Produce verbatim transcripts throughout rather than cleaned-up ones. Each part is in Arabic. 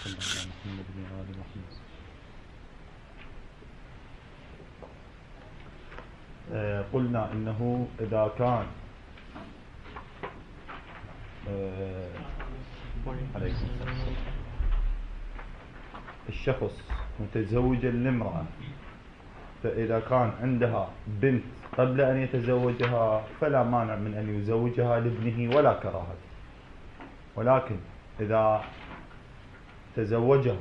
صل على محمد وآل محمد. آه قلنا إنه إذا كان آه عليكم السلام الشخص متزوجا لامرأة، فإذا كان عندها بنت قبل أن يتزوجها فلا مانع من أن يزوجها لابنه ولا كراهة، ولكن إذا تزوجها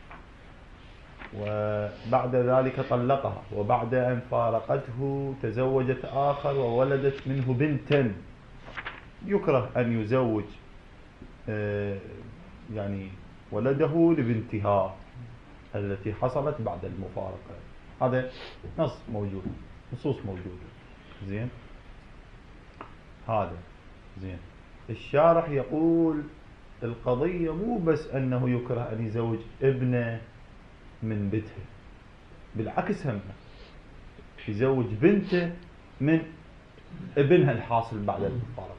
وبعد ذلك طلقها وبعد أن فارقته تزوجت آخر وولدت منه بنتا، يكره أن يزوج يعني ولده لبنتها التي حصلت بعد المفارقة. هذا نص موجود، نصوص موجودة. زين، هذا زين. الشارح يقول القضية مو بس أنه يكره أن يزوج ابنه من بنته، بالعكس هم يزوج بنته من ابنها الحاصل بعد المفارقة.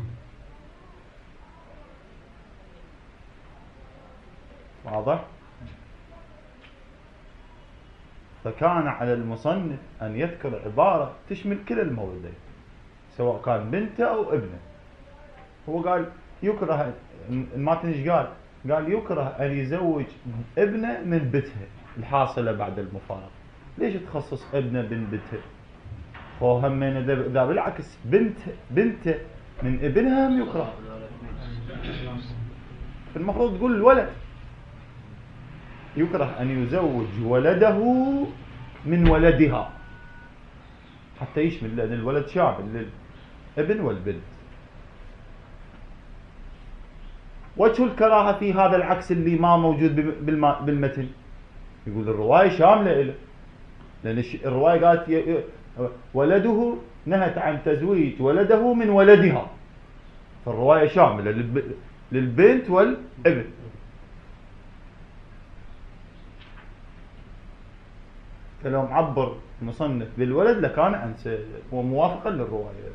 واضح؟ فكان على المصنف أن يذكر عبارة تشمل كل المولدين سواء كان بنته أو ابنه. هو قال يكره، ما تنش قال قال يكره أن يزوج ابنه من بنته الحاصلة بعد المفارقة. ليش تخصص ابنه من بنته؟ هو هم إذا بالعكس بنت بنته من ابنها هم يكره، المفروض تقول الولد يكره أن يزوج ولده من ولدها حتى يشمل، لأن الولد شامل للابن والبنت. وجه الكراهة في هذا العكس اللي ما موجود بالمتن، يقول الرواية شاملة له، لأن الرواية قالت ولده، نهت عن تزويج ولده من ولدها، فالرواية شاملة للبنت والابن. فلو معبر المصنف بالولد لكان أنسى وموافقا للرواية.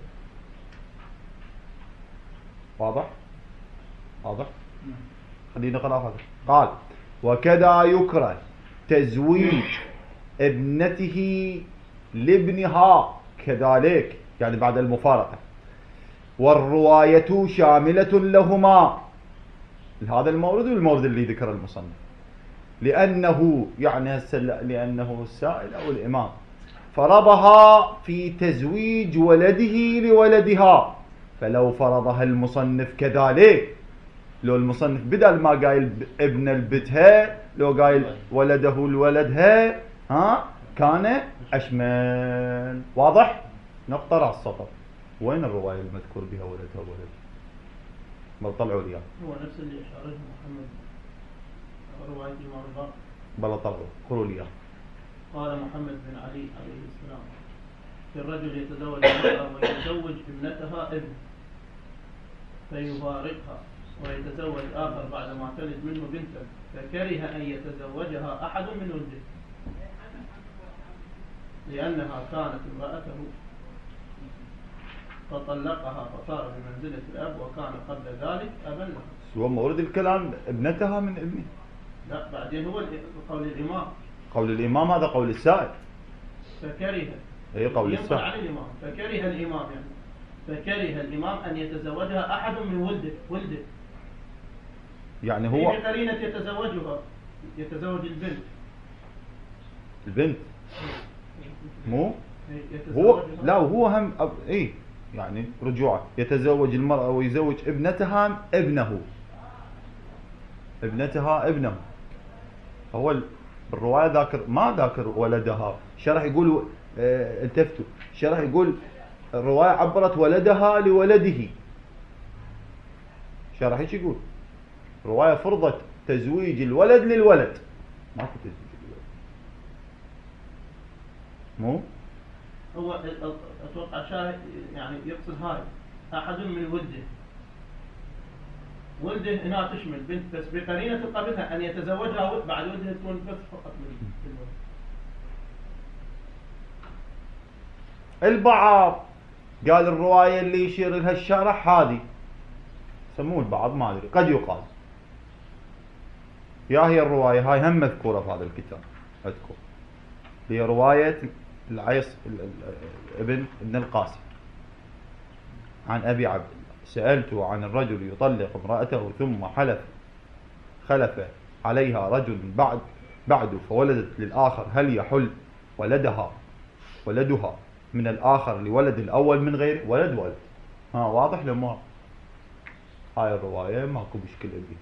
واضح؟ واضح؟ خلينا نقرأ هذا. قال وكذا يكره تزويج ابنته لابنها كذلك، يعني بعد المفارقة، والرواية شاملة لهما، هذا المورد والمورد اللي ذكر المصنف، لأنه يعني لأنه السائل أو الإمام فرضها في تزويج ولده لولدها، فلو فرضها المصنف كذلك، لو المصنف بدل ما قايل ابن البتها لو قايل ولده لولدها ها كان أشمل. واضح؟ نقطة على السطر. وين الرواية المذكور بها ولدها ولد؟ بل طلعوا لي هو نفس اللي أشاره محمد رواية الإمام الباقر. بل طلعوا قولوا لي. قال محمد بن علي عليه السلام في الرجل يتزوج امرأة ويتزوج ابنتها ابن فيفارقها ويتزوج آخر بعد ما تلد منه بنتا، فكره أن يتزوجها أحد من ولده لأنها كانت امرأته فطلقها فصار بمنزلة الأب وكان قبل ذلك أبا له. هو مورد الكلام ابنتها من ابنه. لا بعدين هو قول الإمام. قول الإمام هذا قول السائل. فكره. أي قول السائل. على الإمام. فكره الإمام يعني فكره الإمام أن يتزوجها أحد من ولده ولده. يعني هو. في قرينة يتزوجها يتزوج البنت. البنت. مو. هو لا هو هم أب... إيه يعني رجوعه يتزوج المرأة ويزوج ابنتها ابنه ابنتها ابنه. هو بالرواية ذاكر ما ذاكر ولدها، شرح يقول اه التفتوا شرح يقول الرواية عبرت ولدها لولده، شرح ايش يقول؟ الرواية فرضت تزويج الولد للولد، ما في تزويج الولد. مو هو اتوقع شاهد يعني يقصد هاي احد من ولده ولده هنا تشمل بنت، بس بقرينة قبلها ان يتزوجها بعد ولدها تكون بس فقط من الولد. البعض قال الرواية اللي يشير لها الشارح هذه، سموه البعض ما ادري، قد يقال يا هي الرواية هاي هم مذكورة في هذا الكتاب أذكر، هي رواية العيص ابن ابن القاسم عن أبي عبد الله سألته عن الرجل يطلق امرأته ثم حلف خلف عليها رجل بعد بعد فولدت للآخر هل يحل ولدها ولدها من الآخر لولد الأول من غير ولد ولد؟ ها واضح لما هاي الرواية ماكو مشكلة بها.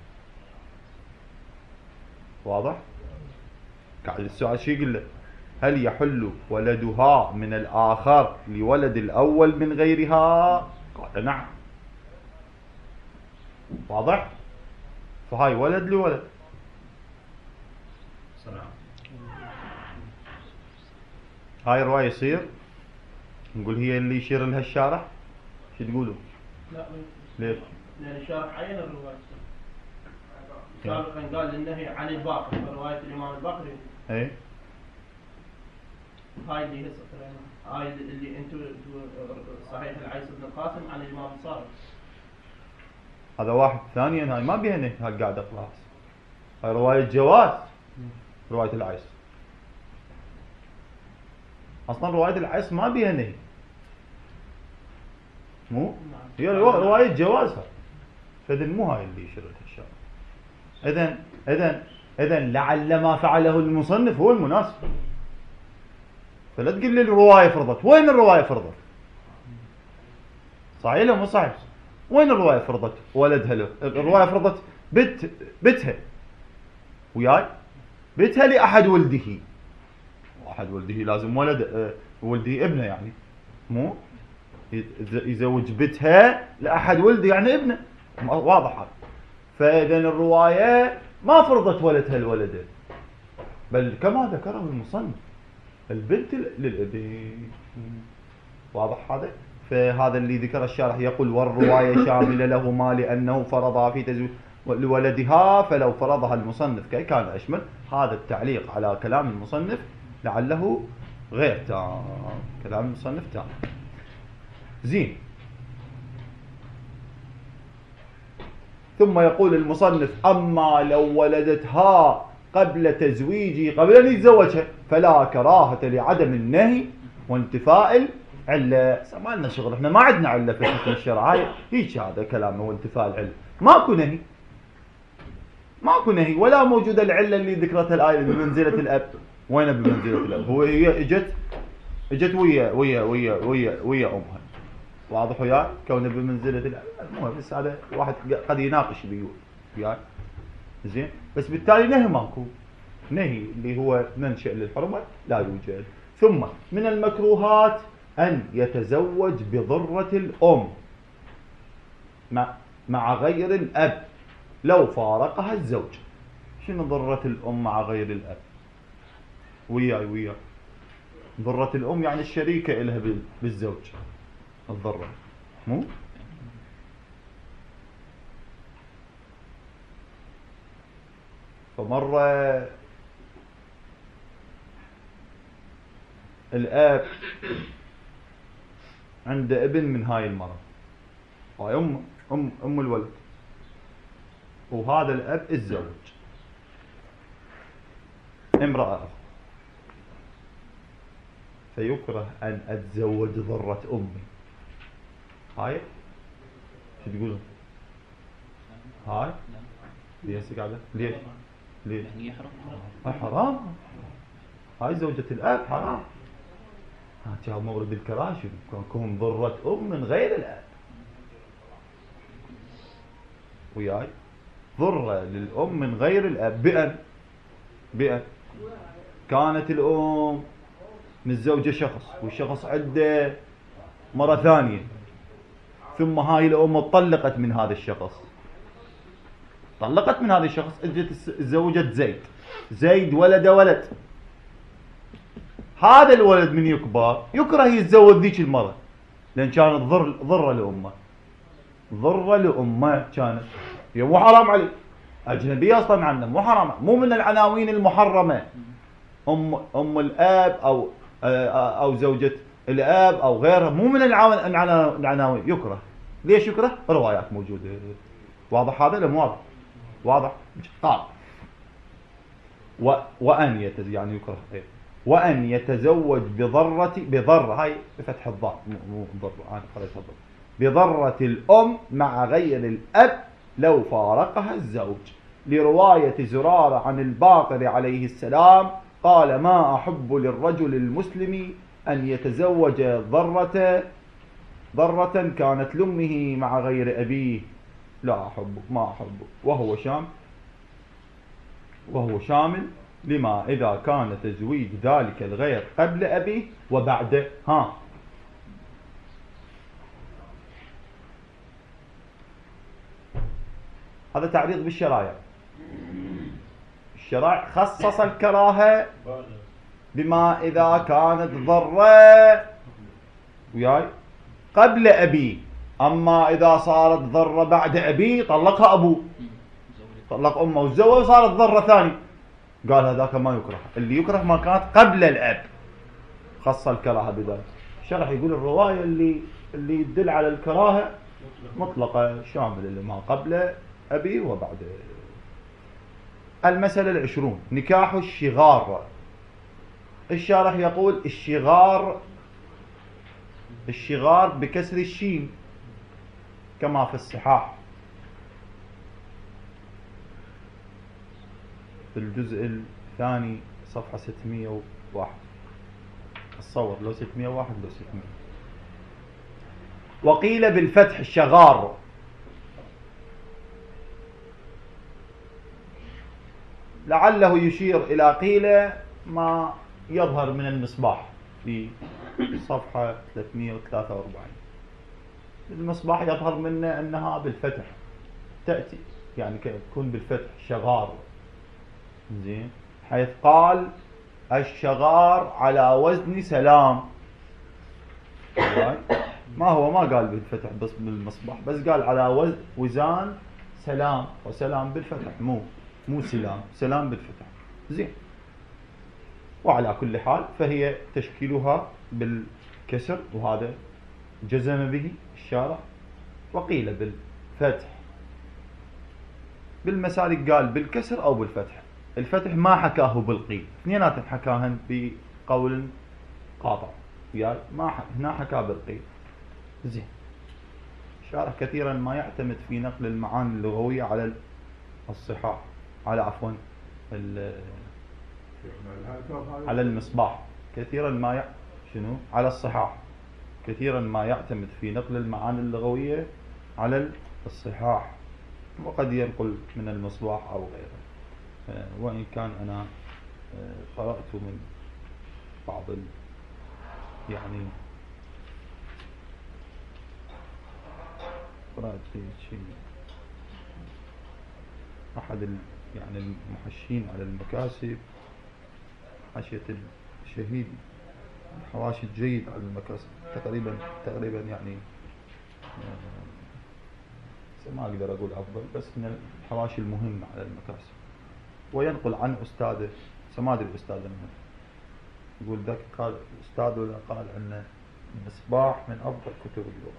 واضح؟ قاعد السؤال شو يقول لك؟ هل يحل ولدها من الآخر لولد الأول من غيرها؟ قال نعم. واضح؟ فهاي ولد لولد. هاي الرواية يصير نقول هي اللي يشير لها الشارح؟ شو تقولوا؟ لا ليش؟ لأن الشارح عين الرواية سابقا قال النهي عن الباقر برواية الإمام الباقر. اي هاي اللي هسه هاي اللي انتم صحيح العيس بن القاسم عن الإمام الصادق. هذا واحد. ثانيا هاي ما بيها نهي، هاي قاعدة خلاص. هاي رواية جواز رواية العيس. أصلا رواية العيس ما بيها نهي. مو؟ هي رواية جوازها. فإذن مو هاي اللي يشير لها الشارع. إذن إذن إذن لعل ما فعله المصنف هو المناسب. فلا تقول لي الرواية فرضت، وين الرواية فرضت؟ صحيح ولا مو صحيح؟ وين الرواية فرضت ولدها له؟ الرواية فرضت بت بتها وياي بتها لأحد ولده. واحد ولده لازم ولد أه ولده ابنه يعني مو يزوج بتها لأحد ولده يعني ابنه. واضح هذا. فإذا الرواية ما فرضت ولدها الولد، بل كما ذكره المصنف البنت للابن. واضح هذا. فهذا اللي ذكر الشارح يقول والرواية شاملة لهما لأنه فرضها في تزويج لولدها فلو فرضها المصنف كي كان أشمل. هذا التعليق على كلام المصنف لعله غير تام. كلام المصنف تام. زين. ثم يقول المصنف أما لو ولدتها قبل تزويجي قبل أن يتزوجها فلا كراهة لعدم النهي وانتفاء العلة. ما لنا شغل، احنا ما عندنا علة في حكم الشرع. هاي هيك هذا كلامه وانتفاء العلة. ماكو نهي ماكو نهي ولا موجودة العلة اللي ذكرتها الآية بمنزلة الأب. وين بمنزلة الأب؟ هو هي اجت اجت ويا ويا ويا ويا ويا أمها. واضح وياي؟ كونه بمنزلة الأب. المهم بس هذا واحد قد يناقش بيه وياي. زين. بس بالتالي نهي ماكو. نهي اللي هو منشأ للحرمة لا يوجد. ثم من المكروهات أن يتزوج بضرة الأم مع مع غير الأب لو فارقها الزوج. شنو ضرة الأم مع غير الأب؟ وياي وياي. ضرة الأم يعني الشريكة إلها بالزوج. الضرة مو؟ فمرة الأب عنده ابن من هاي المرة، هاي أم أم أم الولد، وهذا الأب الزوج امرأة أخرى، فيكره أن أتزوج ضرة أمي. هاي شو تقولون؟ هاي ليش قاعدة؟ ليش؟ ليش؟ هاي حرام. هاي زوجة الأب حرام. هذا مورد الكراهة. كون ضرة أم من غير الأب. وياي ضرة للأم من غير الأب بأن بأن كانت الأم متزوجة شخص والشخص عنده مرة ثانية، ثم هاي الأم طلقت من هذا الشخص طلقت من هذا الشخص اجت تزوجت زيد. زيد ولد ولد. هذا الولد من يكبر يكره يتزوج ذيك المرة لأن كانت ضر ضرة لأمه. ضرة لأمه كانت. مو حرام عليه. أجنبية أصلا عنه مو حرام. مو من العناوين المحرمة. أم أم الأب أو أو زوجة الأب أو غيرها مو من العناوين. يكره. ليش يكره؟ روايات موجودة. واضح هذا؟ لا مو واضح. واضح. قال و وأن يتزوج يعني يكره إيه وأن يتزوج بضرة بضرة هاي بفتح الضاء مو ضرة أنا قريتها ضرة بضرة الأم مع غير الأب لو فارقها الزوج. لرواية زرارة عن الباقر عليه السلام قال ما أحب للرجل المسلم أن يتزوج ضرة ضرة كانت لأمه مع غير أبيه لا أحبه ما أحبه وهو شامل وهو شامل لما إذا كان تزويج ذلك الغير قبل أبيه وبعده. ها هذا تعريض بالشرائع. الشرائع خصص الكراهة بما إذا كانت ضرة وياي قبل أبيه، أما إذا صارت ضرة بعد أبيه طلقها أبوه طلق أمه وتزوج وصارت ضرة ثاني قال هذاك ما يكره. اللي يكره ما كانت قبل الأب خص الكراهة بذلك. الشرح يقول الرواية اللي اللي يدل على الكراهة مطلقة شامل اللي ما قبل أبي وبعد. المسألة العشرون نكاح الشغار. الشارح يقول الشغار الشغار بكسر الشين كما في الصحاح في الجزء الثاني صفحة ستمائة وواحد الصور لو ستمائة وواحد لو ستمائة. وقيل بالفتح الشغار لعله يشير إلى قيل ما يظهر من المصباح في صفحة ثلاثمائة وثلاثة وأربعين. المصباح يظهر منه أنها بالفتح تأتي يعني تكون بالفتح شغار زين، حيث قال الشغار على وزن سلام. ما هو ما قال بالفتح بس بالمصباح بس قال على وزان سلام وسلام بالفتح مو مو سلام سلام بالفتح زين. وعلى كل حال فهي تشكيلها بالكسر وهذا جزم به الشارع. وقيل بالفتح. بالمسالك قال بالكسر أو بالفتح. الفتح ما حكاه بالقيل اثنينات حكاهن بقول قاطع يعني ما ح... هنا حكاه بالقيل زين. الشارع كثيرا ما يعتمد في نقل المعاني اللغوية على الصحاح على عفوا على المصباح كثيرا ما ي... شنو على الصحاح كثيرا ما يعتمد في نقل المعاني اللغوية على الصحاح وقد ينقل من المصباح أو غيره. وإن كان أنا قرأت من بعض ال... يعني قرأت في شيء أحد ال... يعني المحشين على المكاسب حاشية الشهيد حواشي جيد على المكاسب تقريبا تقريبا يعني ما أقدر أقول أفضل بس من الحواشي المهمة على المكاسب. وينقل عن أستاذه سماد الأستاذ منه يقول ذاك قال أستاذ ولا قال أن المصباح من أفضل كتب اللغة.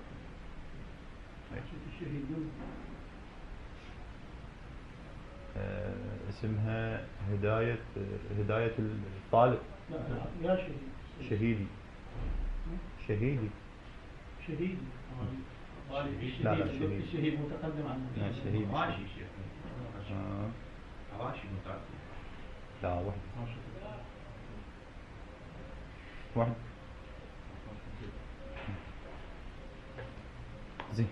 آه اسمها هداية هداية الطالب. لا لا يا شهيد شهيدي شهيدي شهيد لا لا شهيد الشهيد متقدم عنه. لا شهيد حواشي شيخ آه. حواشي متعدد لا واحد واحد زين.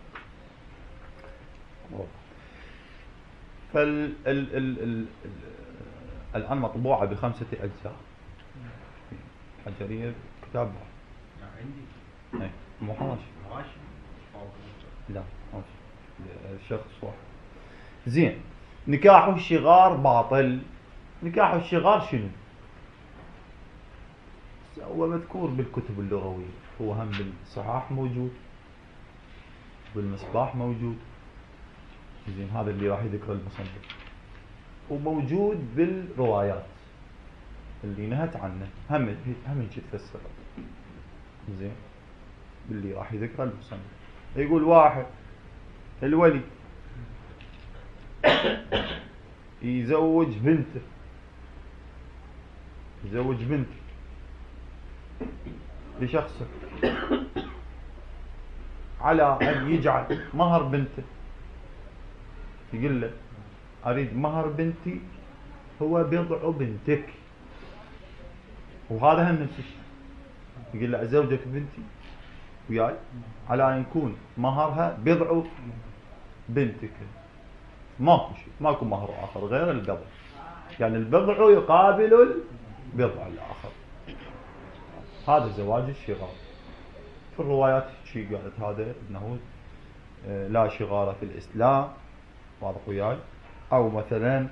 فال ال ال ال الآن مطبوعة بخمسة أجزاء حجرية كتاب عندي اي مو حواشي حواشي لا حواشي شخص واحد زين. نكاح الشغار باطل. نكاح الشغار شنو؟ هو مذكور بالكتب اللغوية هو هم بالصحاح موجود بالمصباح موجود زين هذا اللي راح يذكر المصنف وموجود بالروايات اللي نهت عنه هم هم هيك تفسر زين باللي راح يذكر المصنف. يقول واحد الولي يزوج بنته يزوج بنتي لشخص على أن يجعل مهر بنته، يقول له أريد مهر بنتي هو بضع بنتك، وهذا هم نفس الشيء، يقول له أزوجك بنتي وياي على أن يكون مهرها بضع بنتك، ماكو شيء، ماكو مهر آخر غير البضع، يعني البضع يقابل البضع الآخر. هذا زواج الشغار. في الروايات شيء قالت هذا انه لا شغار في الاسلام، واضح وياي؟ او مثلا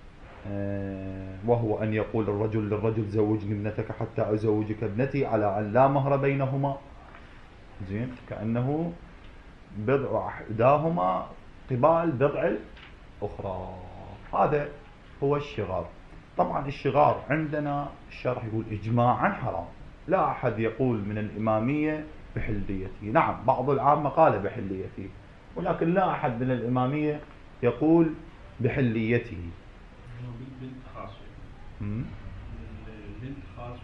وهو ان يقول الرجل للرجل زوجني ابنتك حتى ازوجك ابنتي على ان لا مهر بينهما، زين، كانه بضع احداهما قبال بضع الاخرى. هذا هو الشغار. طبعا الشغار عندنا الشرح يقول اجماعا حرام، لا احد يقول من الاماميه بحليته. نعم بعض العامة قال بحليته، ولكن لا أحد من الإمامية يقول بحليته. بالبنت خاصة. مم. البنت خاصة.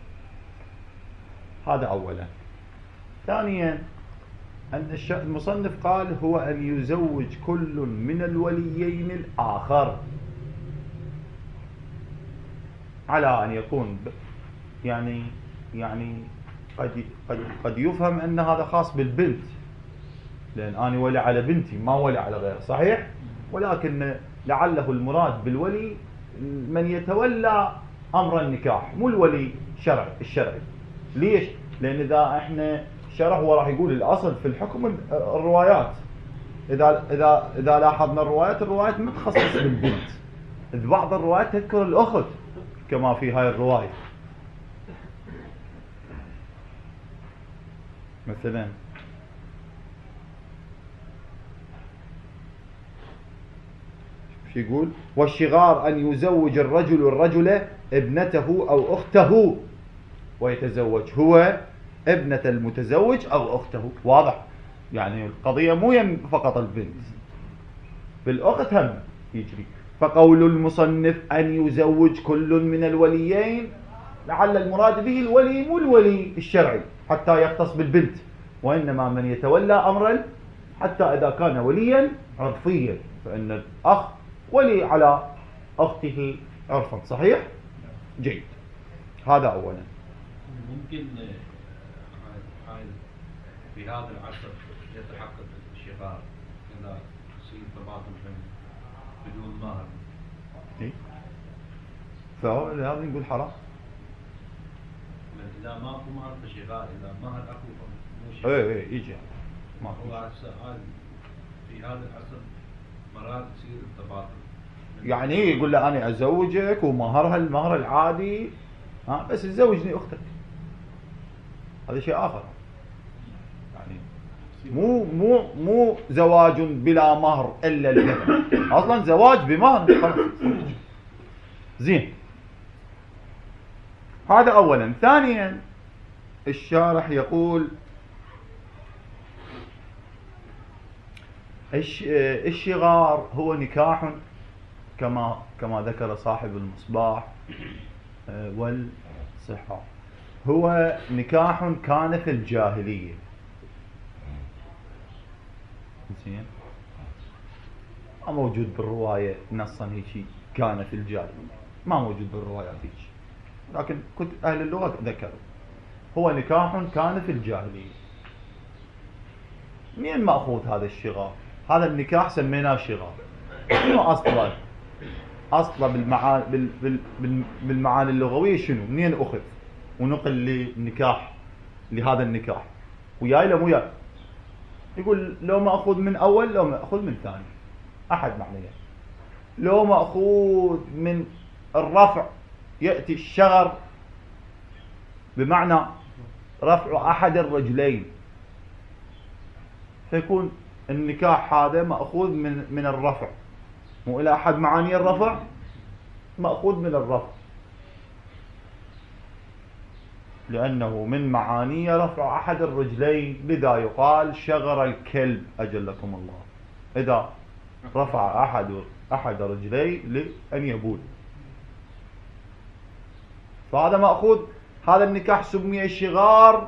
هذا أولا. ثانيا أن المصنف قال هو أن يزوج كل من الوليين الآخر، على أن يكون يعني يعني قد قد قد يفهم أن هذا خاص بالبنت، لأن أنا ولي على بنتي ما ولي على غيره، صحيح؟ ولكن لعله المراد بالولي من يتولى أمر النكاح، مو الولي شرع الشرعي. ليش؟ لأن إذا إحنا شرح هو راح يقول الأصل في الحكم الروايات، إذا إذا إذا لاحظنا الروايات الروايات ما تخصص بالبنت، بعض الروايات تذكر الأخت كما في هاي الرواية. مثلا شو يقول؟ والشغار أن يزوج الرجل الرجل ابنته أو أخته ويتزوج هو ابنة المتزوج أو أخته. واضح؟ يعني القضية مو يم فقط البنت، بالأخت هم يجري. فقول المصنف أن يزوج كل من الوليين لعل المراد به الولي مو الولي الشرعي حتى يختص بالبنت، وإنما من يتولى أمرا، حتى إذا كان وليا عرفيا فإن الأخ ولي على أخته عرفا. صحيح؟ جيد. هذا أولا. ممكن هاي في هذا العصر يتحقق الشغار إذا يصير تبادل بدون مهر. إيه؟ فهو لهذا نقول حرام. إذا ماكو مهر فشغار، إذا مهر أكو مو شغار. إيه إيه يجي ماكو. في هذا العصر مرات يصير التبادل، يعني يقول له أنا أزوجك ومهرها المهر العادي، ها بس تزوجني أختك، هذا شيء آخر. يعني مو مو مو زواج بلا مهر إلا الجنة، أصلا زواج بمهر. زين، هذا أولا. ثانيا الشارح يقول الشغار هو نكاح كما كما ذكر صاحب المصباح والصحة، هو نكاح كان في الجاهلية. زين، ما موجود بالرواية نصا هيك كان في الجاهلية، ما موجود بالروايات هيك، لكن كنت أهل اللغة ذكروا هو نكاح كان في الجاهلية. منين مأخوذ هذا الشغار؟ هذا النكاح سميناه شغار. شنو أصلا؟ أصلا بالمعاني بال بال بالمعاني اللغوية شنو؟ منين أخذ ونقل للنكاح لهذا النكاح؟ وياي لو مو وياي؟ يقول لو مأخوذ من أول لو مأخوذ من ثاني، أحد معنيه. لو مأخوذ من الرفع يأتي الشغر بمعنى رفع أحد الرجلين، فيكون النكاح هذا مأخوذ من من الرفع، مو إلى أحد معاني الرفع، مأخوذ من الرفع، لأنه من معاني رفع أحد الرجلين، لذا يقال شغر الكلب أجلكم الله، إذا رفع أحد أحد رجليه لأن يبول. فهذا مأخوذ، هذا النكاح سمي شغار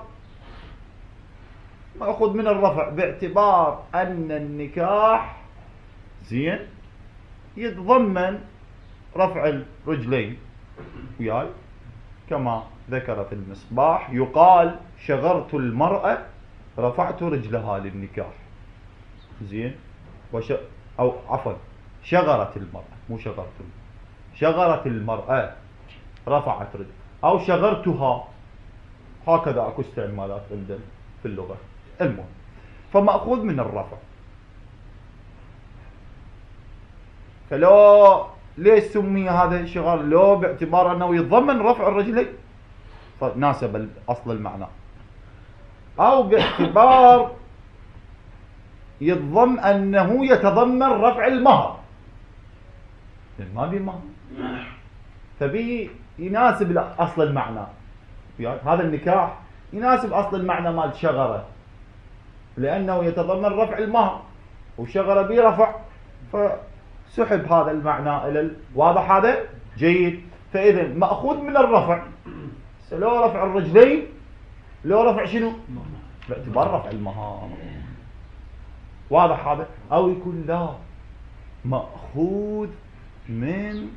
مأخوذ من الرفع، باعتبار أن النكاح زين يتضمن رفع الرجلين، وياي كما ذكر في المصباح يقال شغرت المرأة رفعت رجلها للنكاح، زين، وش أو عفوا شغرت المرأة مو شغرت المرأة. شغرت المرأة رفعت رجل، أو شغرتها، هكذا أكو استعمالات عندنا في اللغة. المهم فمأخوذ من الرفع. فلو ليش سمي هذا شغار؟ لو باعتبار أنه يتضمن رفع الرجلين فناسب أصل المعنى، أو باعتبار يتضمن أنه يتضمن رفع المهر، لأن ما بي مهر، فبي يناسب أصل المعنى. هذا النكاح يناسب أصل المعنى مال شغرة، لأنه يتضمن رفع المهر، وشغرة بي رفع، فسحب هذا المعنى إلى ال... واضح هذا؟ جيد. فإذا مأخوذ من الرفع، لو رفع الرجلين، لو رفع شنو؟ باعتبار رفع المهار. واضح هذا؟ أو يكون لا، مأخوذ من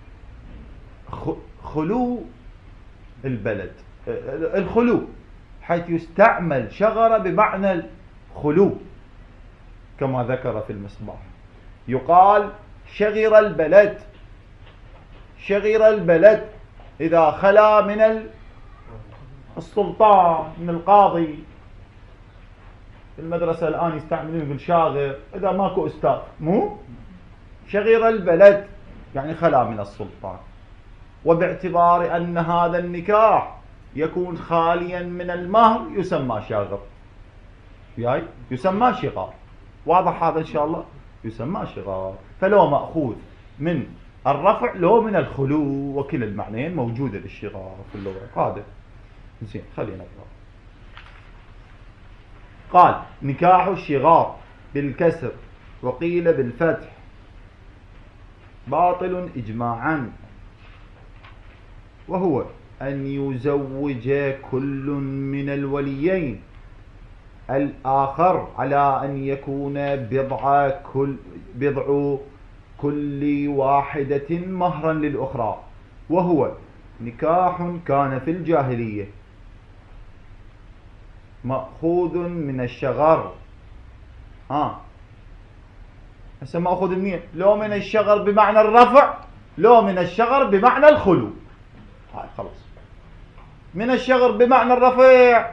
خلو البلد، الخلو، حيث يستعمل شغرة بمعنى الخلو كما ذكر في المصباح. يقال شغر البلد، شغر البلد إذا خلا من السلطان، من القاضي. في المدرسة الآن يستعملون يقول شاغر إذا ماكو أستاذ، مو شغر البلد يعني خلا من السلطان. وباعتبار أن هذا النكاح يكون خاليا من المهر يسمى شاغر، يعني يسمى شغار. واضح هذا إن شاء الله؟ يسمى شغار. فلو مأخوذ من الرفع لو من الخلو، وكل المعنيين موجودة للشغار في اللغة. هذا زين، خلينا نقرأ. قال نكاح الشغار بالكسر وقيل بالفتح باطل إجماعا، وهو أن يزوج كل من الوليين الآخر على أن يكون بضع كل, بضع كل واحدة مهرا للأخرى، وهو نكاح كان في الجاهلية مأخوذ من الشغر. ها هسه مأخوذ منين؟ لو من الشغر بمعنى الرفع، لو من الشغر بمعنى الخلو. هاي خلاص، من الشغر بمعنى الرفع،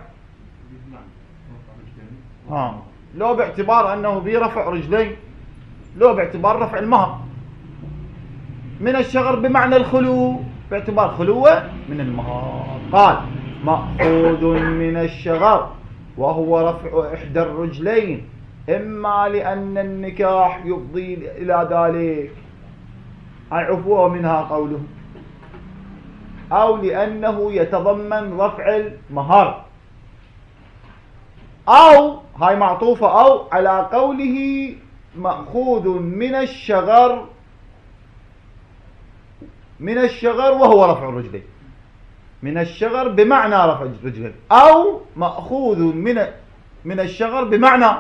ها لو باعتبار أنه بيرفع رجلين، لو باعتبار رفع المهر. من الشغر بمعنى الخلو باعتبار خلوه من المهر. قال مأخوذ من الشغر وهو رفع إحدى الرجلين، إما لأن النكاح يفضي إلى ذلك، عفوه منها قوله، أو لأنه يتضمن رفع المهر، أو هاي معطوفة أو على قوله مأخوذ من الشغر، من الشغر وهو رفع الرجلين، من الشغر بمعنى رفع الرجلين، أو مأخوذ من من الشغر بمعنى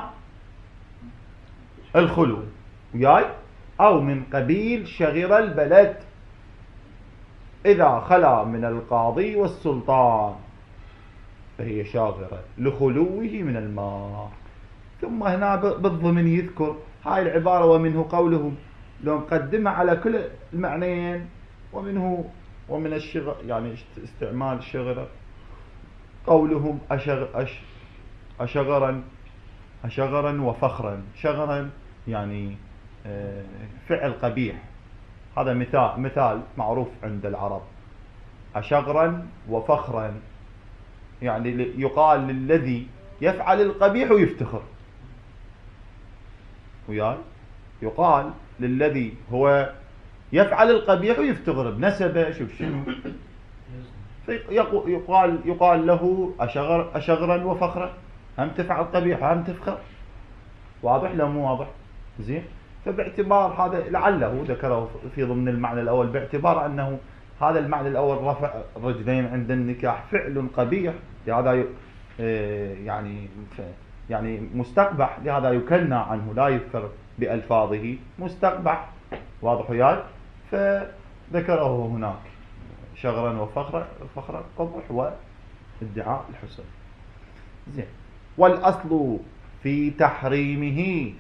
الخلو، وياي أو من قبيل شغر البلد إذا خلا من القاضي والسلطان فهي شاغرة لخلوه من الماء. ثم هنا بالضمن يذكر هاي العبارة ومنه قولهم، لو مقدمة على كل المعنيين، ومنه ومن الشغر يعني استعمال الشغرة، قولهم أشغ أش أشغرا أشغرا وفخرا. شغرا يعني فعل قبيح، هذا مثال مثال معروف عند العرب. أشغرا وفخرا يعني يقال للذي يفعل القبيح ويفتخر، وياي يقال للذي هو يفعل القبيح ويفتخر بنسبه، شوف شنو يقال يقال له أشغر أشغرا وفخرا، هم تفعل قبيح هم تفخر. واضح لا مو واضح؟ زين. فباعتبار هذا لعله ذكره في ضمن المعنى الأول، باعتبار أنه هذا المعنى الأول، رفع الرجلين عند النكاح فعل قبيح، لهذا ي... يعني يعني مستقبح، لهذا يكنى عنه، لا يذكر بألفاظه، مستقبح، واضح وياي؟ فذكره هناك شغرا وفخرا، فخرا قبح وادعاء الحسن. زين. والأصل في تحريمه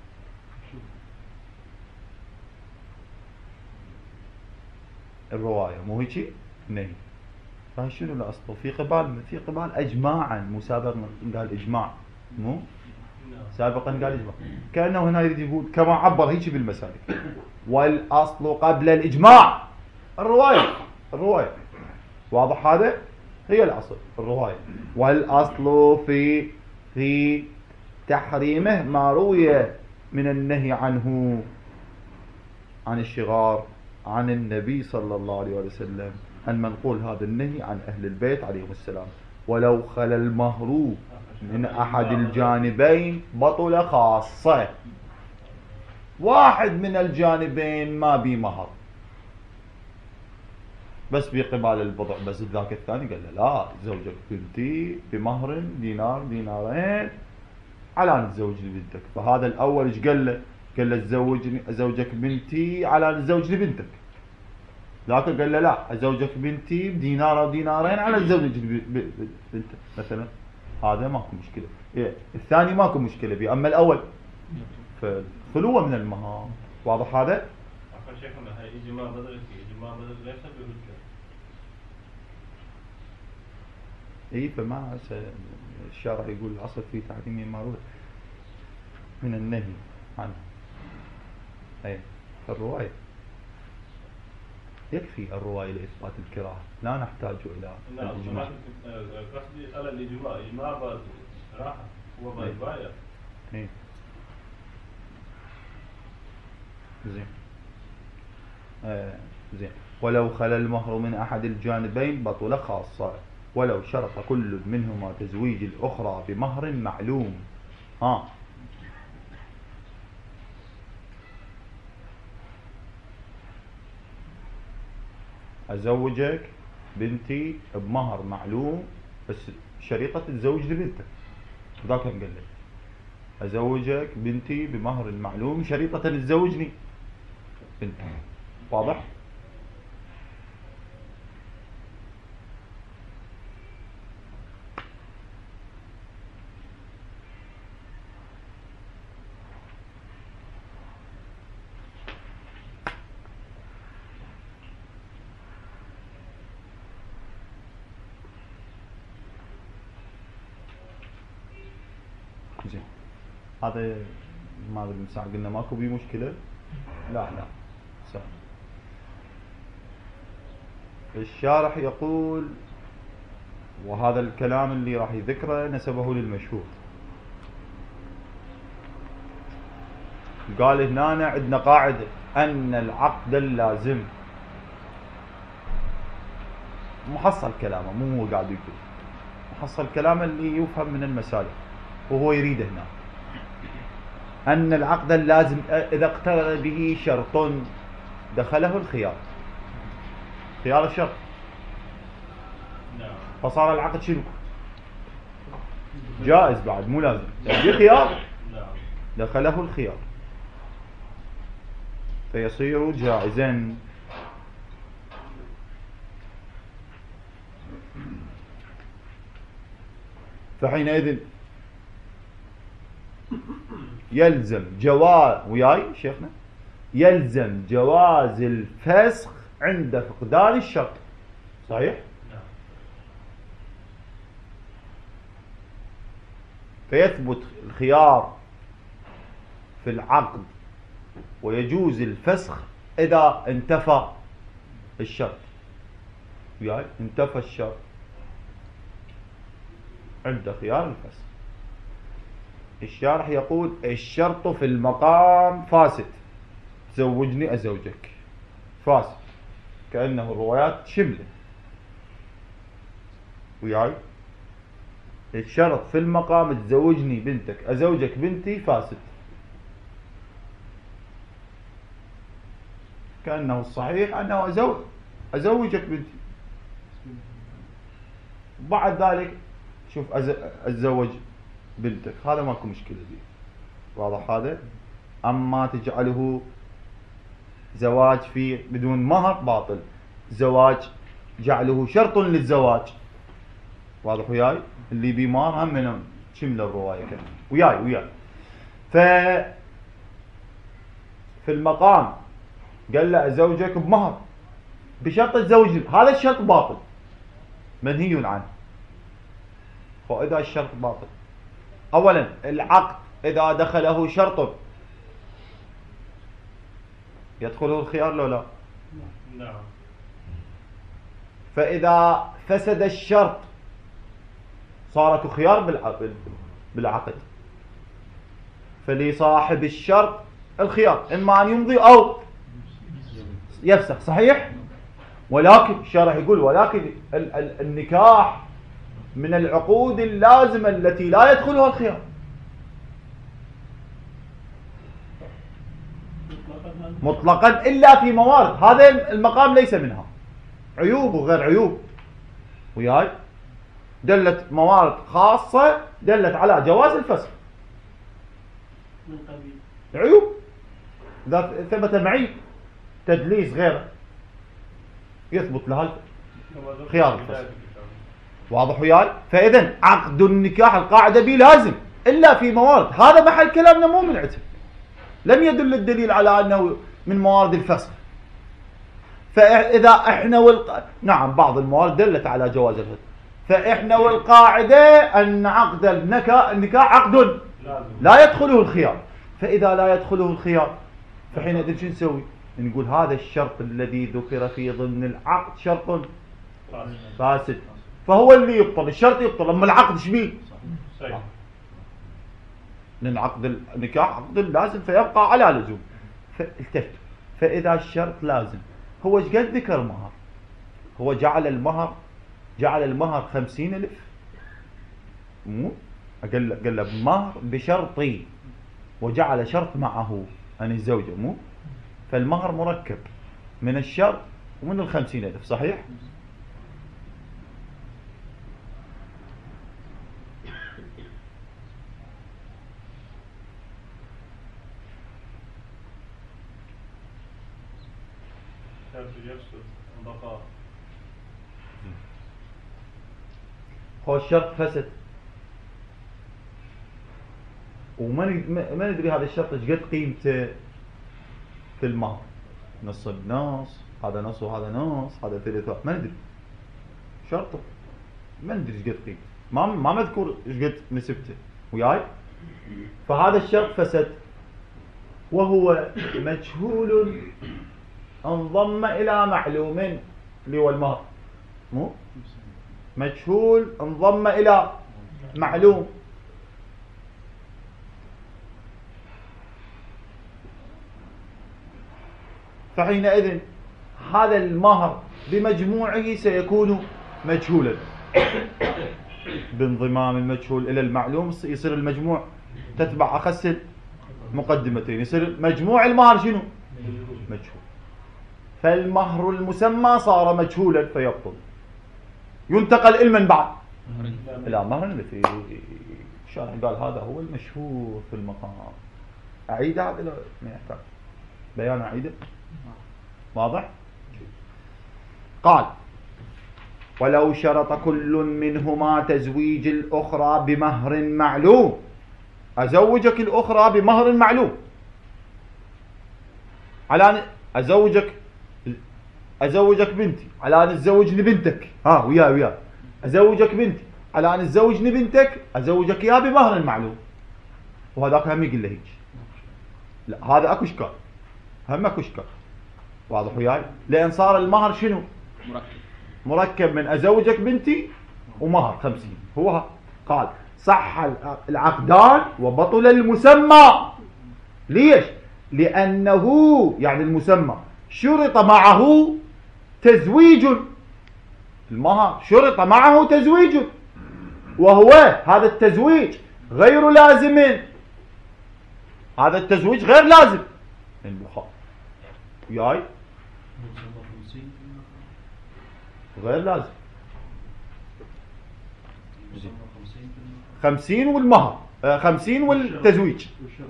الرواية، مو هيك؟ نهي. فهي شنو الأصل؟ في قبال في قبال أجماعا، مو سابقا قال إجماع، مو سابقا قال إجماع، كأنه هنا يريد يقول كما عبر هيك بالمسالك. والأصل قبل الإجماع الرواية، الرواية، واضح هذا؟ هي الأصل الرواية. والأصل في في تحريمه ما روي من النهي عنه عن الشغار عن النبي صلى الله عليه وسلم، أن منقول هذا النهي عن أهل البيت عليهم السلام، ولو خلا المهر من أحد الجانبين بطل خاصة. واحد من الجانبين ما بي مهر، بس بقبال البضع، بس ذاك الثاني قال له لا، زوجك بنتي بمهر دينار دينارين على أن تزوجني بنتك. فهذا الأول ايش قال له؟ قال له زوجني أزوجك بنتي على أن تزوجني بنتك. ذاك قال له لا، أزوجك بنتي بدينار أو دينارين على أن تزوجني بنتك مثلا. هذا ماكو مشكلة. إيه؟ الثاني ماكو مشكلة بيه، أما الأول فخلوة من المهار. واضح هذا؟ عفوا شيخنا، هاي إجماع بدل إجماع بدل ليس بهجة. اي فما الشارع يقول الأصل في تحريم ما روي من النهي عنه. اي الرواية يكفي، الرواية لإثبات الكراهة، لا نحتاج إلى الإجماع. قصدي على الإجماع، إجماع بعد راحة هو بعد بايع. اي زين. آه زين. ولو خلا المهر من أحد الجانبين بطل خاصة، ولو شرط كل منهما تزويج الأخرى بمهر معلوم. ها أزوجك بنتي بمهر معلوم، بس شريطة تزوج لبنتك. ذاك قال لك أزوجك بنتي بمهر معلوم شريطة تزوجني بنتك. واضح؟ زين. هذا ما ادري من ساعة قلنا ماكو بيه مشكلة. لا لا سهل. الشارح يقول، وهذا الكلام اللي راح يذكره نسبه للمشهور، قال هنا عندنا قاعدة أن العقد اللازم، محصل كلامه مو هو قاعد يقول، محصل كلامه اللي يفهم من المسالك وهو يريد هنا، أن العقد اللازم إذا اقترن به شرط دخله الخيار، خيار الشرط، فصار العقد شنو؟ جائز بعد مو لازم، يعني خيار دخله الخيار فيصير جائزا. فحينئذ يلزم جواز، وياي شيخنا، يلزم جواز الفسخ عند فقدان الشرط. صحيح؟ فيثبت الخيار في العقد ويجوز الفسخ إذا انتفى الشرط. وياي انتفى الشرط عند خيار الفسخ. الشارح يقول الشرط في المقام فاسد، زوجني أزوجك، فاسد، كأنه الروايات شملة. وياي الشرط في المقام تزوجني بنتك أزوجك بنتي فاسد، كأنه الصحيح أنه أزوج أزوجك بنتي. بعد ذلك شوف أتزوج بنتك، هذا ماكو مشكلة فيه، واضح هذا. أما تجعله زواج فيه بدون مهر باطل، زواج جعله شرط للزواج، واضح وياي. اللي بيه مهر هم من شمل الرواية كده وياي وياي. ف في المقام قال له أزوجك بمهر بشرط الزوج، هذا الشرط باطل منهي عنه. فإذا الشرط باطل، أولا العقد إذا دخله شرط يدخله الخيار لو لا؟ نعم. فإذا فسد الشرط صارت خيار بالعقد، فلصاحب الشرط الخيار إما أن يمضي أو يفسخ، صحيح؟ ولكن الشارع يقول ولكن ال ال النكاح من العقود اللازمة التي لا يدخلها الخيار. مطلقا إلا في موارد، هذا المقام ليس منها عيوب وغير عيوب وياي. دلت موارد خاصة دلت على جواز الفسخ من قبيل عيوب، إذا ثبت معي تدليس غيره يثبت لها خيار الفسخ، واضح وياي. فإذا عقد النكاح القاعدة به لازم إلا في موارد، هذا محل كلامنا مو من عتب، لم يدل الدليل على أنه من موارد الفسخ. فإذا إحنا والق... نعم بعض الموارد دلت على جواز الفسخ، فإحنا والقاعدة أن عقد النكاح النكاح عقد لا يدخله الخيار. فإذا لا يدخله الخيار فحينئذ شو نسوي؟ نقول هذا الشرط الذي ذكر في ضمن العقد شرط فاسد، فهو اللي يبطل، الشرط يبطل، أما العقد شبيه؟ لأن عقد النكاح عقد لازم فيبقى على لزوم. فالتفت، فإذا الشرط لازم هو ايش قد ذكر مهر؟ هو جعل المهر جعل المهر خمسين ألف، مو قال قال له مهر بشرطي، وجعل شرط معه أن الزوجة، مو فالمهر مركب من الشرط ومن الخمسين ألف، صحيح؟ هو الشرط فسد وما ما ندري هذا الشرط ايش قد قيمته في المهر، نص بنص، هذا نص وهذا نص، هذا ثلث، ما ندري شرطه، ما ندري ايش قد قيمته، ما ما مذكور ايش قد نسبته وياي. فهذا الشرط فسد وهو مجهول انضم الى معلوم اللي هو المهر، مو مجهول انضم الى معلوم. فحينئذ هذا المهر بمجموعه سيكون مجهولا، بانضمام المجهول الى المعلوم يصير المجموع تتبع اخس مقدمتين، يصير مجموع المهر شنو؟ مجهول. فالمهر المسمى صار مجهولا فيبطل، ينتقل إلى من بعد؟ إلى مهر مثل الشارع قال هذا هو المشهور في المقام. أعيد هذا لو ما يحتاج بيان، أعيده واضح؟ قال ولو شرط كل منهما تزويج الأخرى بمهر معلوم، أزوجك الأخرى بمهر معلوم، على أن أزوجك أزوجك بنتي على أن أتزوجني بنتك، ها ويا ويا أزوجك بنتي على أن أتزوجني بنتك، أزوجك إياها بمهر معلوم، وهذاك هم يقول له هيك، لا هذا أكو إشكال، هم أكو إشكال، واضح وياي؟ لأن صار المهر شنو؟ مركب مركب من أزوجك بنتي ومهر خمسين. هو قال صح العقدان وبطل المسمى. ليش؟ لأنه يعني المسمى شرط معه تزويج، المهر شرط معه تزويج، وهو هذا التزويج غير لازم، هذا التزويج غير لازم. وياي غير لازم. خمسين والمهر آه خمسين والتزويج.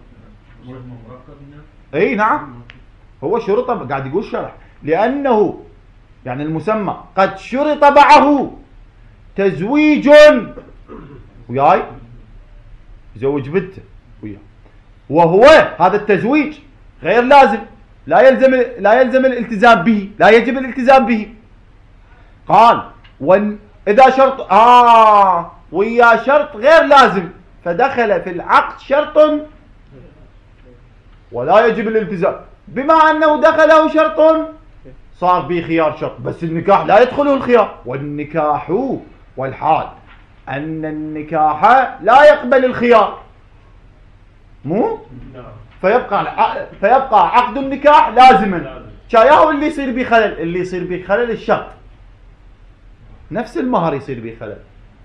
اي نعم، هو شرط قاعد يقول شرح، لأنه يعني المسمى قد شرط معه تزويج وياي، يزوج بنته وياه، وهو هذا التزويج غير لازم، لا يلزم لا يلزم الالتزام به، لا يجب الالتزام به. قال وان إذا شرط آه ويا شرط غير لازم، فدخل في العقد شرط ولا يجب الالتزام، بما أنه دخله شرط صار به خيار شرط، بس النكاح لا يدخله الخيار. والنكاح والحال أن النكاح لا يقبل الخيار، مو فيبقى فيبقى عقد النكاح لازما. شاياه اللي يصير به خلل، اللي يصير به خلل الشرط، نفس المهر يصير به خلل.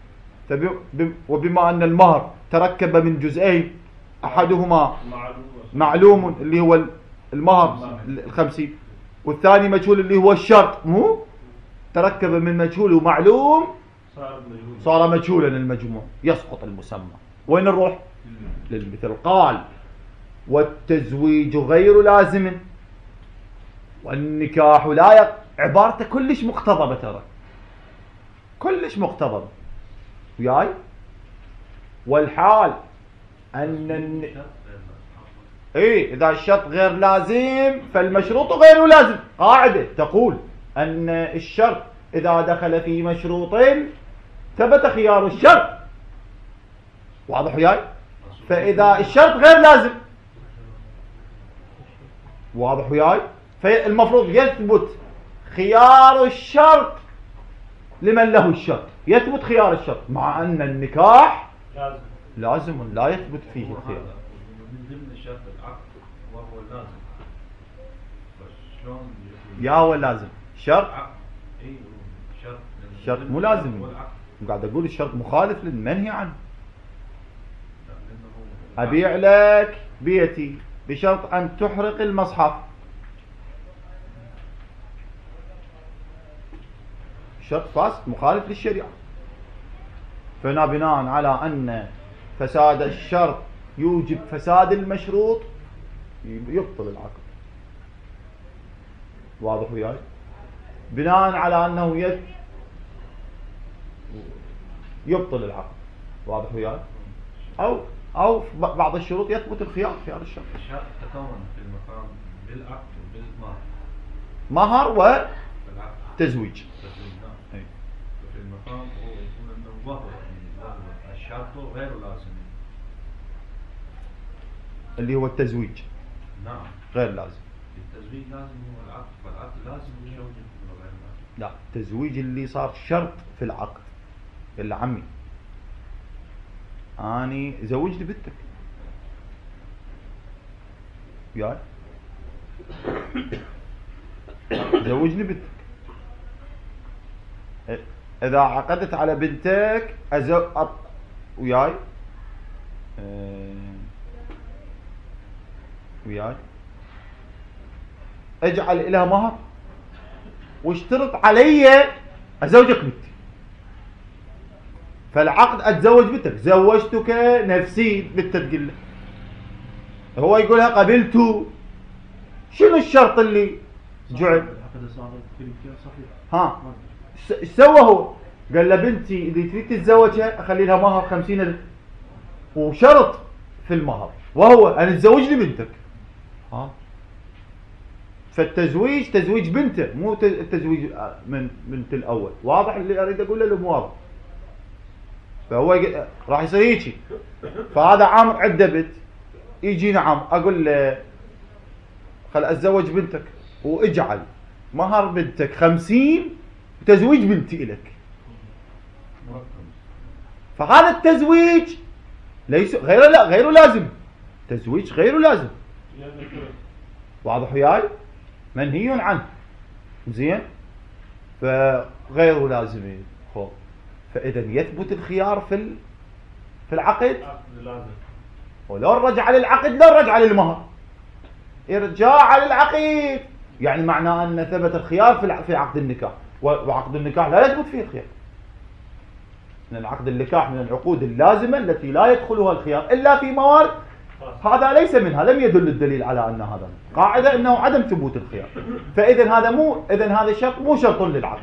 وبما أن المهر تركب من جزئين، أحدهما معلوم اللي هو المهر الخمسين، والثاني مجهول اللي هو الشرط، مو تركب من مجهول ومعلوم صار مجهولا المجموع، يسقط المسمى. وين نروح للمثل؟ قال والتزويج غير لازم والنكاح لا يق... عبارته كلش مقتضبة، ترى كلش مقتضبة وياي. والحال أن الن... ايه اذا الشرط غير لازم فالمشروط غير لازم. قاعدة تقول ان الشرط اذا دخل في مشروط ثبت خيار الشرط، واضح وياي؟ فاذا الشرط غير لازم، واضح وياي؟ فالمفروض يثبت خيار الشرط لمن له الشرط، يثبت خيار الشرط، مع ان النكاح لازم لا يثبت فيه الخيار. من ضمن شرط العقد وهو اللازم، شلون يا هو لازم شرط؟ اي شرط شرط مو لازم، قاعد اقول الشرط مخالف للمنهي عنه. ابيع لك بيتي بشرط ان تحرق المصحف، شرط فاسد مخالف للشريعة. فهنا بناء على ان فساد الشرط يوجب فساد المشروط يبطل العقد، واضح وياي؟ بناء على انه يد يبطل العقد، واضح وياي؟ او او بعض الشروط يثبت الخيار، خيار الشرط. الشرط تكون في المقام بالعقد وبالمهر، مهر وتزويج. اي في المقام هو يكون انه وهو يعني الشرط غير لازم اللي هو التزويج. نعم غير لازم. التزويج لازم هو العقد، فالعقد لازم يوجد ولا غير لازم؟ لا، التزويج اللي صار شرط في العقد. قال له عمي اني زوجني بنتك وياي، زوجني بنتك، اذا عقدت على بنتك أزو... أط... وياي أه... وياي اجعل لها مهر واشترط علي ازوجك بنتي، فالعقد اتزوج بنتك، زوجتك نفسي بنتك، تقول له هو يقولها قبلت، شنو الشرط اللي جعل؟ ها ايش سوى هو؟ قال له بنتي اللي تريد تتزوجها اخلي لها مهر خمسين ألف، وشرط في المهر وهو ان تزوج لي بنتك. ها فالتزويج تزويج بنته، مو التزويج من بنت الاول. واضح اللي اريد اقوله له؟ مو واضح؟ فهو يق... راح يصير هيجي. فهذا عامر عنده بنت، يجي نعم اقول له خل اتزوج بنتك واجعل مهر بنتك خمسين وتزويج بنتي لك. فهذا التزويج ليس غير لا غير لازم، تزويج غير لازم، واضح وياي؟ منهي عنه، زين؟ فغير لازم. خو فاذا يثبت الخيار في في العقد، ولو رجع للعقد لو رجع للمهر، ارجاع للعقد يعني معناه ان ثبت الخيار في في عقد النكاح. وعقد النكاح لا يثبت فيه الخيار، لأن عقد النكاح من العقود اللازمة التي لا يدخلها الخيار إلا في موارد، هذا ليس منها، لم يدل الدليل على أن هذا قاعدة أنه عدم ثبوت الخيار. فإذا هذا مو إذا هذا الشرط مو شرط للعقد،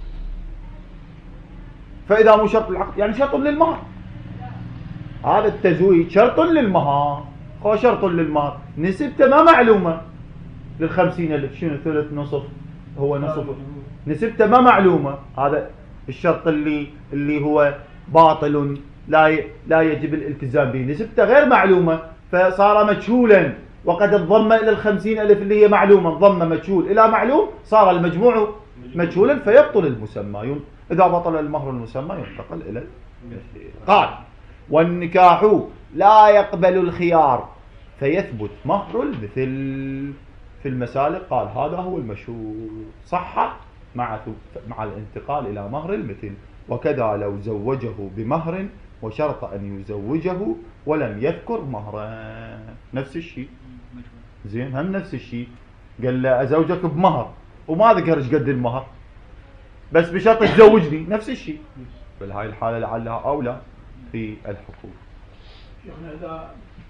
فإذا مو شرط للعقد يعني شرط للمهر. هذا التزويج شرط للمهر، هو شرط للمهر، نسبته ما معلومة للخمسين ألف، شنو ثلث نصف هو نصف، نسبته ما معلومة. هذا الشرط اللي اللي هو باطل لا ي... لا يجب الالتزام به، نسبته غير معلومة فصار مجهولا، وقد انضم إلى الخمسين ألف اللي هي معلومة، انضم مجهول إلى معلوم، صار المجموع مجهولا فيبطل المسمى. إذا بطل المهر المسمى ينتقل إلى المثل. قال والنكاح لا يقبل الخيار فيثبت مهر المثل. في المسالك قال هذا هو المشهور، صح مع مع الانتقال إلى مهر المثل. وكذا لو زوجه بمهر وشرط أن يزوجه ولم يذكر مهرا، نفس الشيء. زين هم نفس الشيء، قال له أزوجك بمهر وما ذكر ايش قد المهر، بس بشرط تزوجني، نفس الشيء. بهاي الحالة لعلها أولى في الحقوق. يعني إذا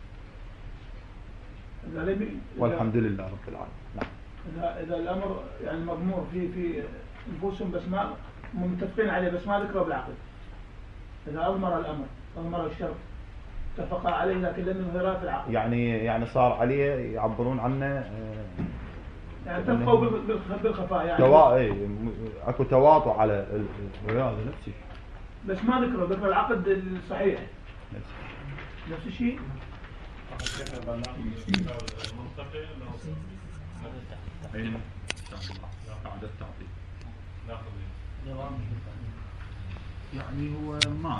إذا لم والحمد لله رب العالمين. نعم. إذا إذا الأمر يعني مضمور في في نفوسهم بس ما متفقين عليه بس ما ذكروا بالعقد، إذا أضمر الأمر أضمر الشرط اتفقا عليه لكن لم يظهرا في العقد، يعني يعني صار عليه يعبرون عنه يعني اتفقوا بالخفاء، يعني توا... اي اكو تواطؤ على هذا نفس الشيء، بس ما ذكروا ذكر العقد الصحيح نفس نفس الشيء. يعني هو ما